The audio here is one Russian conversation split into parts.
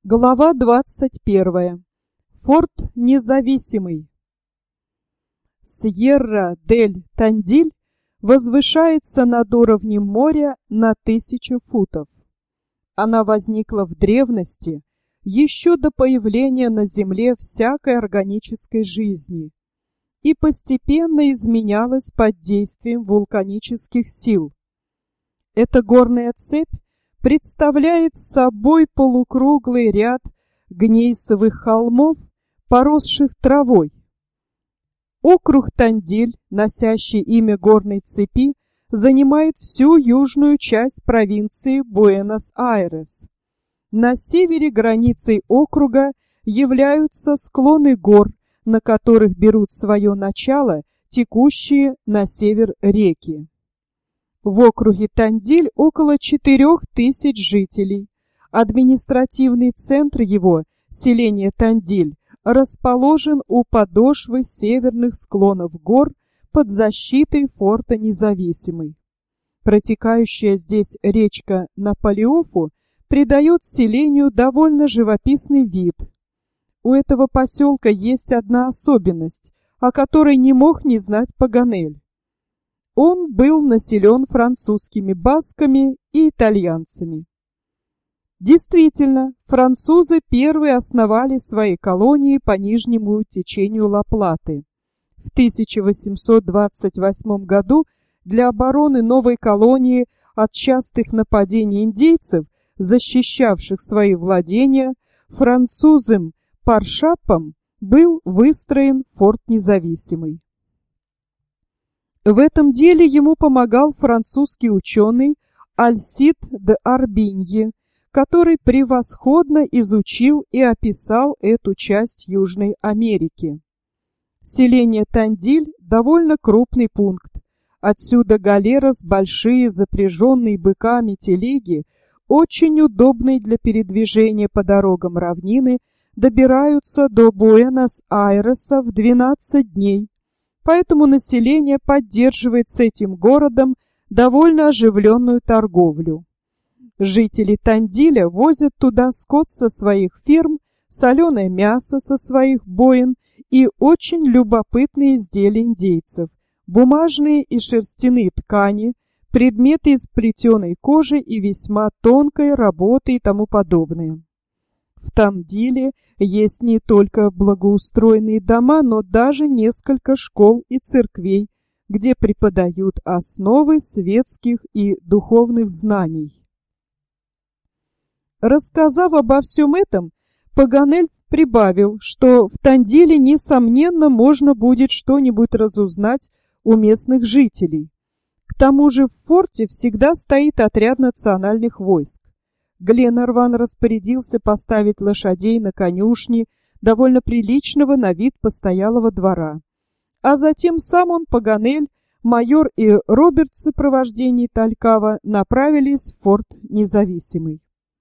Глава 21. Форт Независимый. Сьерра-дель-Тандиль возвышается над уровнем моря на 1000 футов. Она возникла в древности, еще до появления на Земле всякой органической жизни, и постепенно изменялась под действием вулканических сил. Эта горная цепь представляет собой полукруглый ряд гнейсовых холмов, поросших травой. Округ Тандиль, носящий имя горной цепи, занимает всю южную часть провинции Буэнос-Айрес. На севере границей округа являются склоны гор, на которых берут свое начало текущие на север реки. В округе Тандиль около 4000 жителей. Административный центр его, селение Тандиль, расположен у подошвы северных склонов гор под защитой форта Независимый. Протекающая здесь речка Наполеофу придает селению довольно живописный вид. У этого поселка есть одна особенность, о которой не мог не знать Паганель. Он был населен французскими басками и итальянцами. Действительно, французы первые основали свои колонии по нижнему течению Ла-Платы. В 1828 году для обороны новой колонии от частых нападений индейцев, защищавших свои владения, французом Паршапом был выстроен форт Независимый. В этом деле ему помогал французский ученый Альсид де Арбиньи, который превосходно изучил и описал эту часть Южной Америки. Селение Тандиль – довольно крупный пункт. Отсюда галерос, большие запряженные быками телеги, очень удобные для передвижения по дорогам равнины, добираются до Буэнос-Айреса в 12 дней. Поэтому население поддерживает с этим городом довольно оживленную торговлю. Жители Тандиля возят туда скот со своих ферм, соленое мясо со своих боин и очень любопытные изделия индейцев, бумажные и шерстяные ткани, предметы из плетеной кожи и весьма тонкой работы и тому подобное. В Тандиле есть не только благоустроенные дома, но даже несколько школ и церквей, где преподают основы светских и духовных знаний. Рассказав обо всем этом, Паганель прибавил, что в Тандиле, несомненно, можно будет что-нибудь разузнать у местных жителей. К тому же в форте всегда стоит отряд национальных войск. Гленарван распорядился поставить лошадей на конюшни довольно приличного на вид постоялого двора. А затем сам он, Паганель, майор и Роберт в сопровождении Талькава направились в форт Независимый.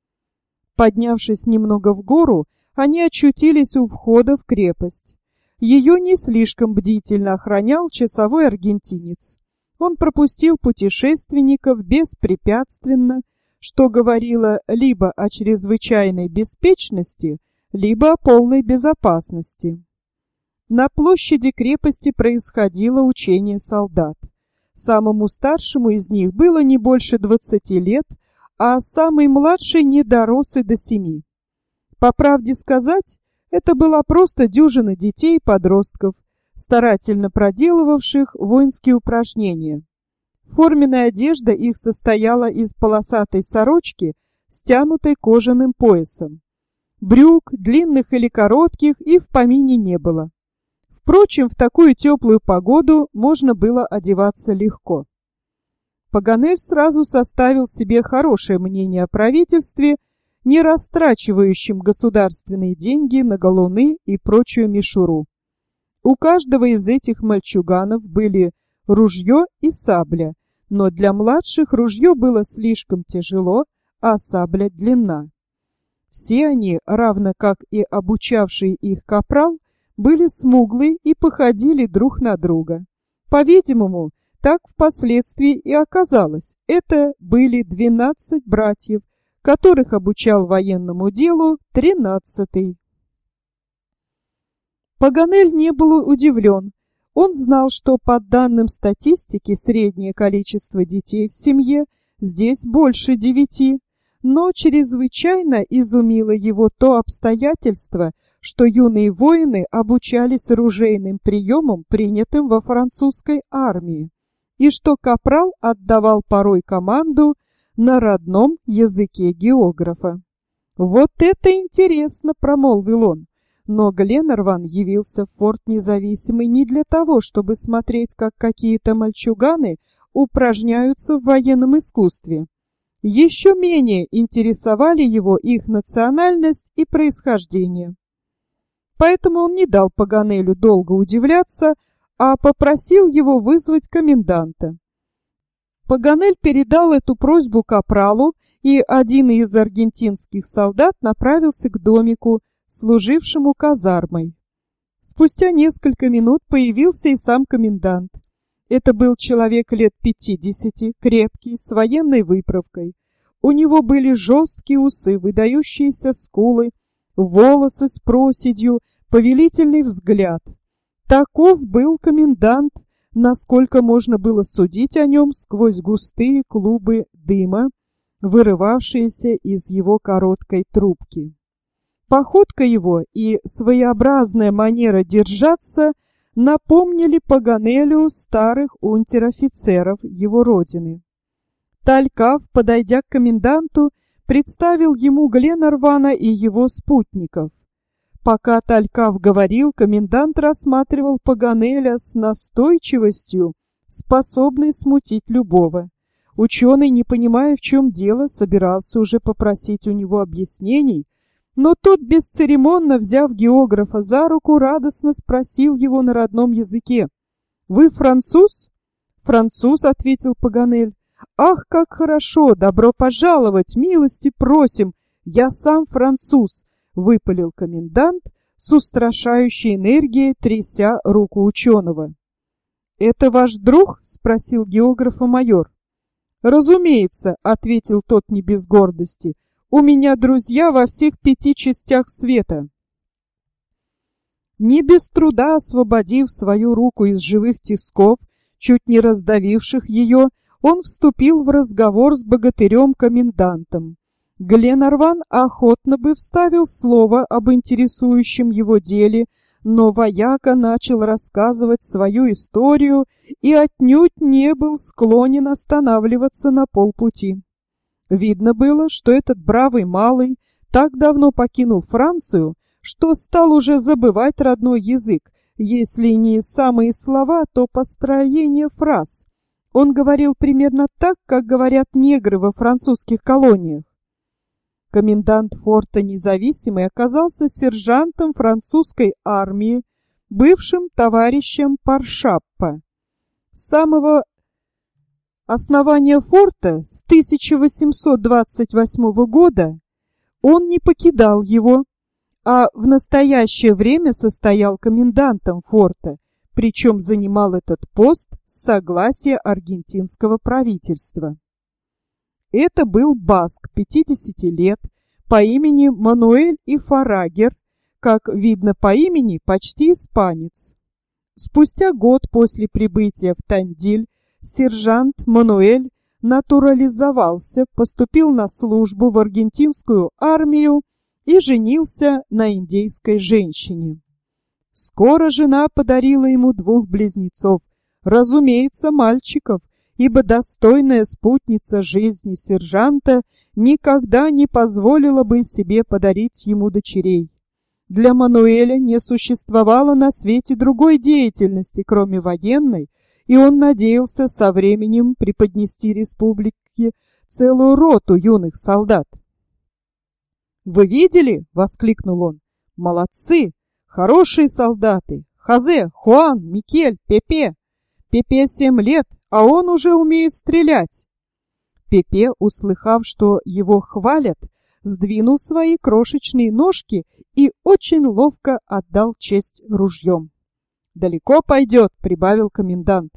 Поднявшись немного в гору, они очутились у входа в крепость. Ее не слишком бдительно охранял часовой аргентинец. Он пропустил путешественников беспрепятственно, что говорило либо о чрезвычайной беспечности, либо о полной безопасности. На площади крепости происходило учение солдат. Самому старшему из них было не больше 20 лет, а самый младший не дорос и до 7. По правде сказать, это была просто дюжина детей и подростков, старательно проделывавших воинские упражнения. Форменная одежда их состояла из полосатой сорочки, стянутой кожаным поясом. Брюк, длинных или коротких, и в помине не было. Впрочем, в такую теплую погоду можно было одеваться легко. Паганель сразу составил себе хорошее мнение о правительстве, не растрачивающем государственные деньги на галуны и прочую мишуру. У каждого из этих мальчуганов были ружье и сабля, но для младших ружье было слишком тяжело, а сабля длинна. Все они, равно как и обучавший их капрал, были смуглые и походили друг на друга. По-видимому, так впоследствии и оказалось. Это были 12 братьев, которых обучал военному делу 13-й. Паганель не был удивлен. Он знал, что по данным статистики среднее количество детей в семье здесь больше 9, но чрезвычайно изумило его то обстоятельство, что юные воины обучались оружейным приемам, принятым во французской армии, и что капрал отдавал порой команду на родном языке географа. «Вот это интересно!» — промолвил он. Но Гленарван явился в форт Независимый не для того, чтобы смотреть, как какие-то мальчуганы упражняются в военном искусстве. Еще менее интересовали его их национальность и происхождение. Поэтому он не дал Паганелю долго удивляться, а попросил его вызвать коменданта. Паганель передал эту просьбу капралу, и один из аргентинских солдат направился к домику, служившему казармой. Спустя несколько минут появился и сам комендант. Это был человек лет 50, крепкий, с военной выправкой. У него были жесткие усы, выдающиеся скулы, волосы с проседью, повелительный взгляд. Таков был комендант, насколько можно было судить о нем сквозь густые клубы дыма, вырывавшиеся из его короткой трубки. Походка его и своеобразная манера держаться напомнили Паганелю старых унтер-офицеров его родины. Талькав, подойдя к коменданту, представил ему Гленарвана и его спутников. Пока Талькав говорил, комендант рассматривал Паганеля с настойчивостью, способной смутить любого. Ученый, не понимая, в чем дело, собирался уже попросить у него объяснений, но тот, бесцеремонно взяв географа за руку, радостно спросил его на родном языке. «Вы француз?» «Француз», — ответил Паганель. «Ах, как хорошо! Добро пожаловать! Милости просим! Я сам француз!» — выпалил комендант с устрашающей энергией, тряся руку ученого. «Это ваш друг?» — спросил географа майор. «Разумеется», — ответил тот не без гордости. «У меня друзья во всех 5 частях света». Не без труда освободив свою руку из живых тисков, чуть не раздавивших ее, он вступил в разговор с богатырем-комендантом. Гленарван охотно бы вставил слово об интересующем его деле, но вояка начал рассказывать свою историю и отнюдь не был склонен останавливаться на полпути. Видно было, что этот бравый малый так давно покинул Францию, что стал уже забывать родной язык, если не самые слова, то построение фраз. Он говорил примерно так, как говорят негры во французских колониях. Комендант форта Независимый оказался сержантом французской армии, бывшим товарищем Паршаппа. С самого основания форта с 1828 года он не покидал его, а в настоящее время состоял комендантом форта, причем занимал этот пост с согласия аргентинского правительства. Это был баск 50 лет по имени Мануэль и Фарагер, как видно по имени, почти испанец. Спустя год после прибытия в Тандиль сержант Мануэль натурализовался, поступил на службу в аргентинскую армию и женился на индейской женщине. Скоро жена подарила ему 2 близнецов, разумеется, мальчиков, ибо достойная спутница жизни сержанта никогда не позволила бы себе подарить ему дочерей. Для Мануэля не существовало на свете другой деятельности, кроме военной, и он надеялся со временем преподнести республике целую роту юных солдат. «Вы видели?» — воскликнул он. «Молодцы! Хорошие солдаты! Хозе, Хуан, Микель, Пепе! Пепе 7 лет, а он уже умеет стрелять!» Пепе, услыхав, что его хвалят, сдвинул свои крошечные ножки и очень ловко отдал честь ружьем. «Далеко пойдет», — прибавил комендант.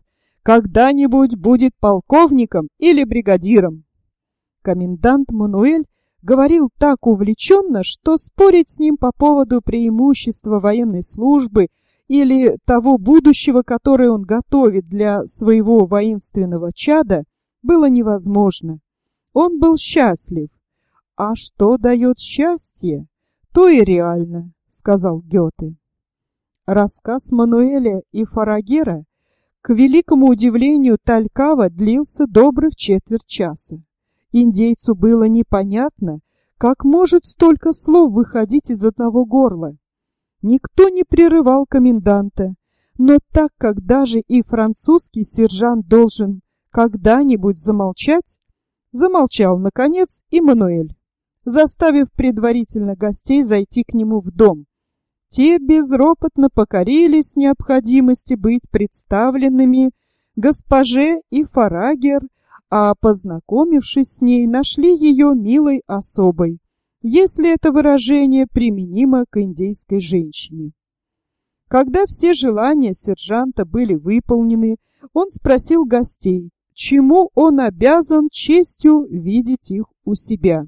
«Когда-нибудь будет полковником или бригадиром». Комендант Мануэль говорил так увлеченно, что спорить с ним по поводу преимущества военной службы или того будущего, которое он готовит для своего воинственного чада, было невозможно. Он был счастлив. «А что дает счастье, то и реально», — сказал Гёте. Рассказ Мануэля и Фарагера, к великому удивлению Талькава, длился добрых четверть часа. Индейцу было непонятно, как может столько слов выходить из одного горла. Никто не прерывал коменданта, но так как даже и французский сержант должен когда-нибудь замолчать, замолчал, наконец, и Мануэль, заставив предварительно гостей зайти к нему в дом. Те безропотно покорились необходимости быть представленными госпоже и Фарагер, а, познакомившись с ней, нашли ее милой особой, если это выражение применимо к индейской женщине. Когда все желания сержанта были выполнены, он спросил гостей, чему он обязан честью видеть их у себя.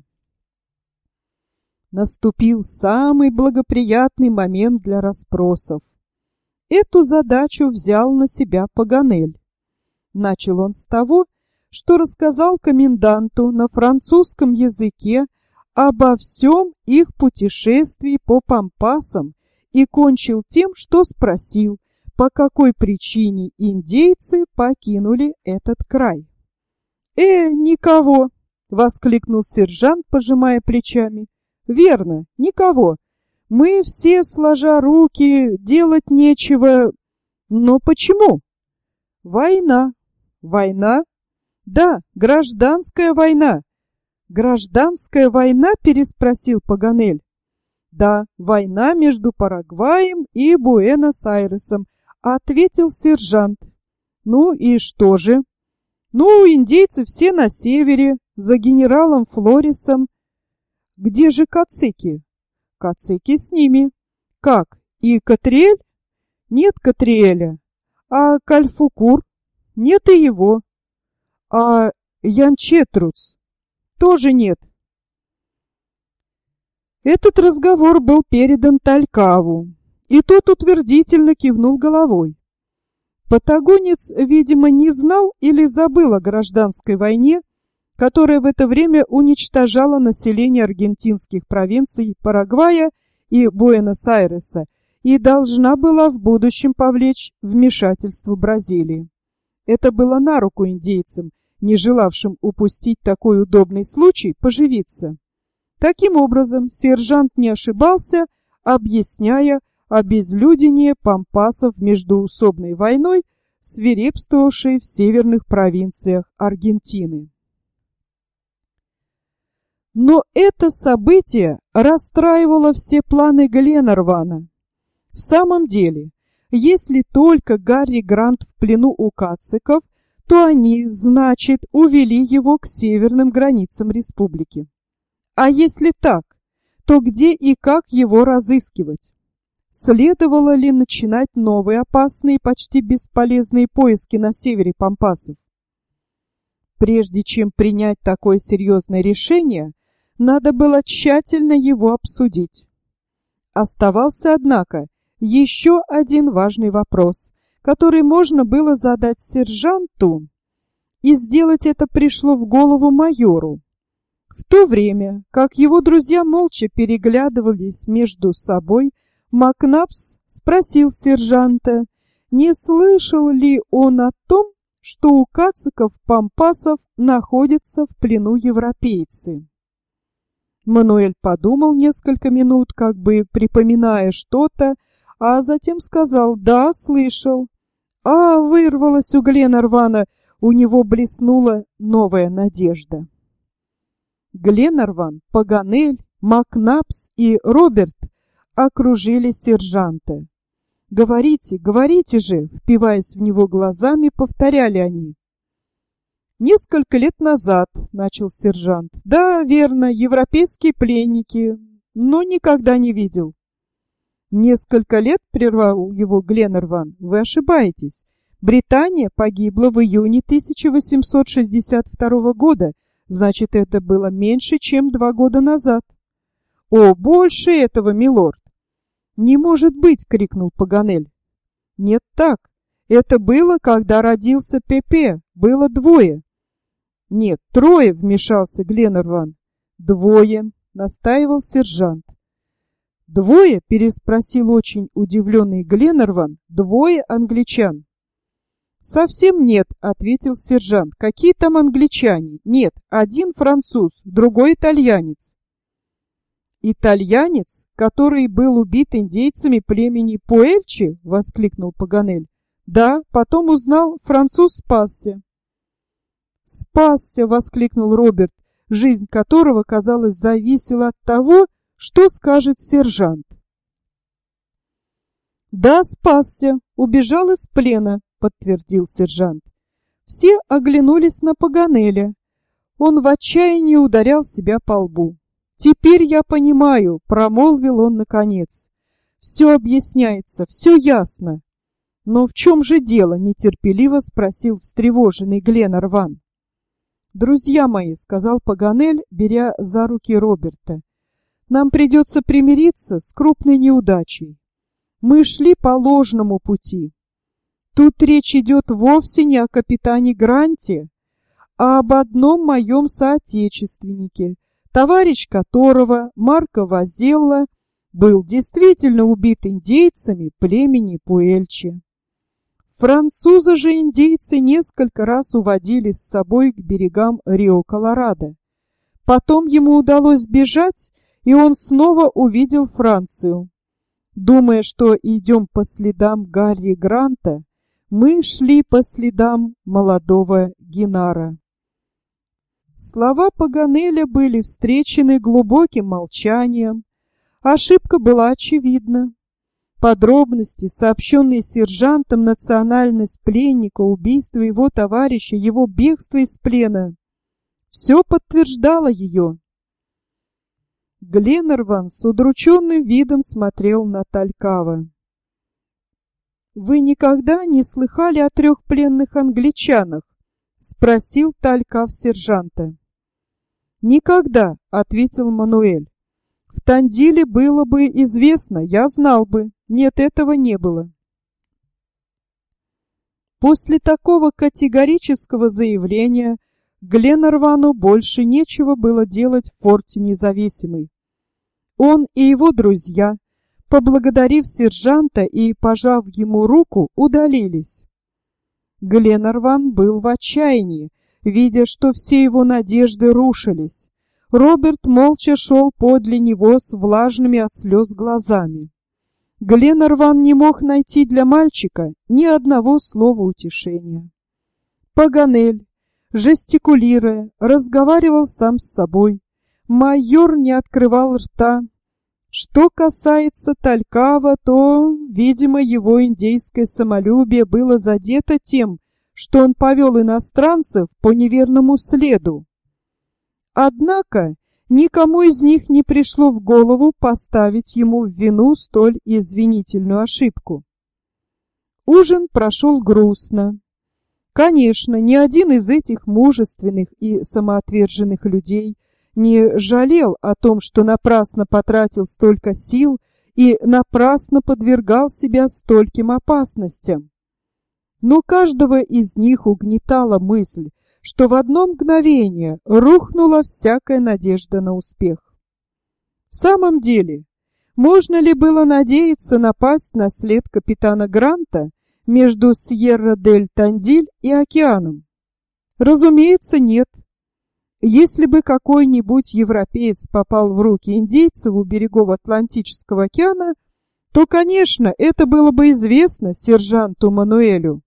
Наступил самый благоприятный момент для расспросов. Эту задачу взял на себя Паганель. Начал он с того, что рассказал коменданту на французском языке обо всем их путешествии по Пампасам и кончил тем, что спросил, по какой причине индейцы покинули этот край. Никого!» — воскликнул сержант, пожимая плечами. «Верно, никого. Мы все, сложа руки, делать нечего. Но почему?» «Война». «Война?» «Да, гражданская война». «Гражданская война?» — переспросил Паганель. «Да, война между Парагваем и Буэнос-Айресом», — ответил сержант. «Ну и что же?» «Ну, индейцы все на севере, за генералом Флоресом». «Где же Кацики?» «Кацики с ними». «Как? И Катриэль?» «Нет Катриэля». «А Кальфукур?» «Нет и его». «А Янчетруц?» «Тоже нет». Этот разговор был передан Талькаву, и тот утвердительно кивнул головой. Патагонец, видимо, не знал или забыл о гражданской войне, которая в это время уничтожала население аргентинских провинций Парагвая и Буэнос-Айреса и должна была в будущем повлечь вмешательство Бразилии. Это было на руку индейцам, не желавшим упустить такой удобный случай поживиться. Таким образом, сержант не ошибался, объясняя обезлюдение пампасов междоусобной войной, свирепствовавшей в северных провинциях Аргентины. Но это событие расстраивало все планы Гленарвана. В самом деле, если только Гарри Грант в плену у кациков, то они, значит, увели его к северным границам республики. А если так, то где и как его разыскивать? Следовало ли начинать новые опасные, почти бесполезные поиски на севере Пампасов? Прежде чем принять такое серьезное решение, надо было тщательно его обсудить. Оставался, однако, еще один важный вопрос, который можно было задать сержанту, и сделать это пришло в голову майору. В то время, как его друзья молча переглядывались между собой, Макнапс спросил сержанта, не слышал ли он о том, что у кациков-пампасов находятся в плену европейцы. Мануэль подумал несколько минут, как бы припоминая что-то, а затем сказал «да, слышал». Вырвалось у Гленарвана, у него блеснула новая надежда. Гленарван, Паганель, Макнапс и Роберт окружили сержанта. «Говорите, говорите же!» — впиваясь в него глазами, повторяли они. «Несколько лет назад», — начал сержант. «Да, верно, европейские пленники, но никогда не видел». «Несколько лет», — прервал его Гленарван, — «вы ошибаетесь. Британия погибла в июне 1862 года, Значит, это было меньше, чем 2 года назад. О, больше этого, милорд! Не может быть, крикнул Паганель. Нет так. Это было, когда родился Пепе. Было 2. Нет, 3, вмешался Гленарван. 2, настаивал сержант. 2? Переспросил очень удивленный Гленарван. 2 англичан. Совсем нет, ответил сержант. Какие там англичане? Нет, 1 француз, другой итальянец. Итальянец, который был убит индейцами племени Пуэльчи? Воскликнул Паганель. Да, потом узнал, француз спасся. Спасся, воскликнул Роберт, жизнь которого, казалось, зависела от того, что скажет сержант. Да, спасся, убежал из плена, подтвердил сержант. Все оглянулись на Паганеля. Он в отчаянии ударял себя по лбу. «Теперь я понимаю», — промолвил он наконец. «Все объясняется, все ясно». «Но в чем же дело?» — нетерпеливо спросил встревоженный Гленарван. «Друзья мои», — сказал Паганель, беря за руки Роберта, — «нам придется примириться с крупной неудачей. Мы шли по ложному пути. Тут речь идет вовсе не о капитане Гранте, а об одном моем соотечественнике, товарищ которого, Марко Вазелла, был действительно убит индейцами племени Пуэльчи. Француза же индейцы несколько раз уводили с собой к берегам Рио-Колорадо. Потом ему удалось бежать, и он снова увидел Францию. Думая, что идем по следам Гарри Гранта, мы шли по следам молодого Генара. Слова Паганеля были встречены глубоким молчанием. Ошибка была очевидна. Подробности, сообщенные сержантом, национальность пленника, убийство его товарища, его бегство из плена, все подтверждало ее. Гленарван с удрученным видом смотрел на Талькава. «Вы никогда не слыхали о 3 пленных англичанах?» — спросил Талькав сержанта. «Никогда», — ответил Мануэль. «В Тандиле было бы известно, я знал бы. Нет, этого не было». После такого категорического заявления Гленарвану больше нечего было делать в форте Независимый. Он и его друзья, поблагодарив сержанта и пожав ему руку, удалились. Гленарван был в отчаянии, видя, что все его надежды рушились. Роберт молча шел подле него с влажными от слез глазами. Гленарван не мог найти для мальчика ни одного слова утешения. Паганель, жестикулируя, разговаривал сам с собой. Майор не открывал рта. Что касается Талькава, то, видимо, его индейское самолюбие было задето тем, что он повел иностранцев по неверному следу. Однако никому из них не пришло в голову поставить ему в вину столь извинительную ошибку. Ужин прошел грустно. Конечно, ни один из этих мужественных и самоотверженных людей не жалел о том, что напрасно потратил столько сил и напрасно подвергал себя стольким опасностям. Но каждого из них угнетала мысль, что в одно мгновение рухнула всякая надежда на успех. В самом деле, можно ли было надеяться напасть на след капитана Гранта между Сьерра-дель-Тандиль и океаном? Разумеется, нет. Если бы какой-нибудь европеец попал в руки индейцев у берегов Атлантического океана, то, конечно, это было бы известно сержанту Мануэлю.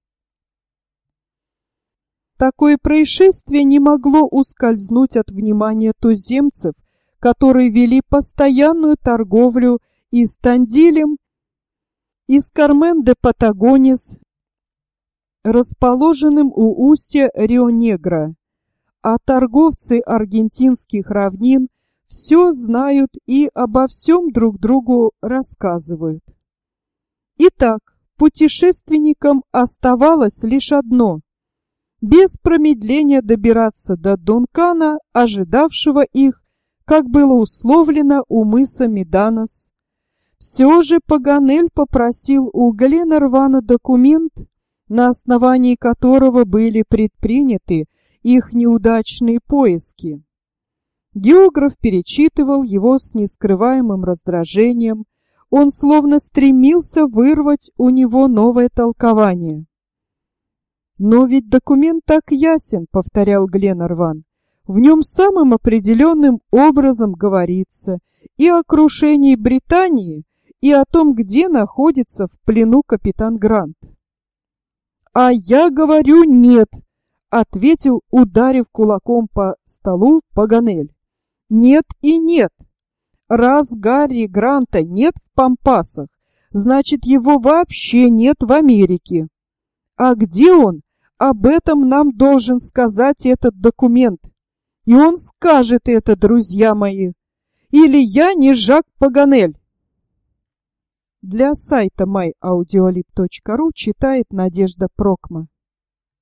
Такое происшествие не могло ускользнуть от внимания туземцев, которые вели постоянную торговлю и с Тандилем, и с Кармен-де-Патагонес, расположенным у устья Рио-Негро. А торговцы аргентинских равнин все знают и обо всем друг другу рассказывают. Итак, путешественникам оставалось лишь одно — без промедления добираться до Дункана, ожидавшего их, как было условлено, у мыса Меданос. Все же Паганель попросил у Гленарвана документ, на основании которого были предприняты их неудачные поиски. Географ перечитывал его с нескрываемым раздражением. Он словно стремился вырвать у него новое толкование. «Но ведь документ так ясен», — повторял Гленарван. «В нем самым определенным образом говорится и о крушении Британии, и о том, где находится в плену капитан Грант». «А я говорю нет», — ответил, ударив кулаком по столу, Паганель. «Нет и нет. Раз Гарри Гранта нет в Пампасах, значит, его вообще нет в Америке. А где он? Об этом нам должен сказать этот документ. И он скажет это, друзья мои. Или я не Жак Паганель». Для сайта myaudiolib.ru читает Надежда Прокма.